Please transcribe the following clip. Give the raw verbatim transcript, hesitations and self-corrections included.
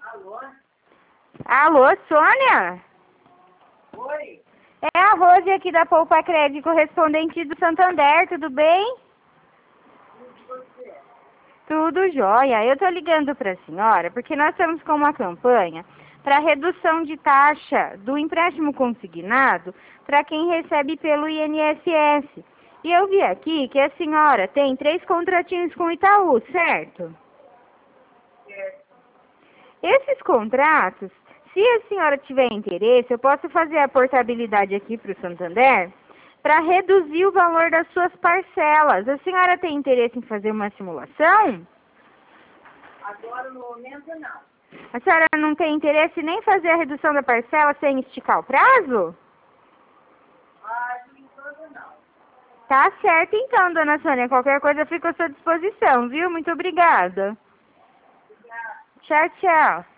Alô? Alô, Sônia? Oi? É a Rose aqui da Poupa Crédito, correspondente do Santander, tudo bem? E você? Tudo jóia. Eu tô ligando para a senhora porque nós estamos com uma campanha para redução de taxa do empréstimo consignado para quem recebe pelo I N S S. E eu vi aqui que a senhora tem três contratinhos com o Itaú, certo? Certo. Esses contratos, se a senhora tiver interesse, eu posso fazer a portabilidade aqui para o Santander para reduzir o valor das suas parcelas. A senhora tem interesse em fazer uma simulação? Agora, no momento, não. A senhora não tem interesse nem em fazer a redução da parcela sem esticar o prazo? Ah, por enquanto, não. Tá certo então, dona Sônia. Qualquer coisa fica à sua disposição, viu? Muito obrigada. Obrigada. Tchau, tchau.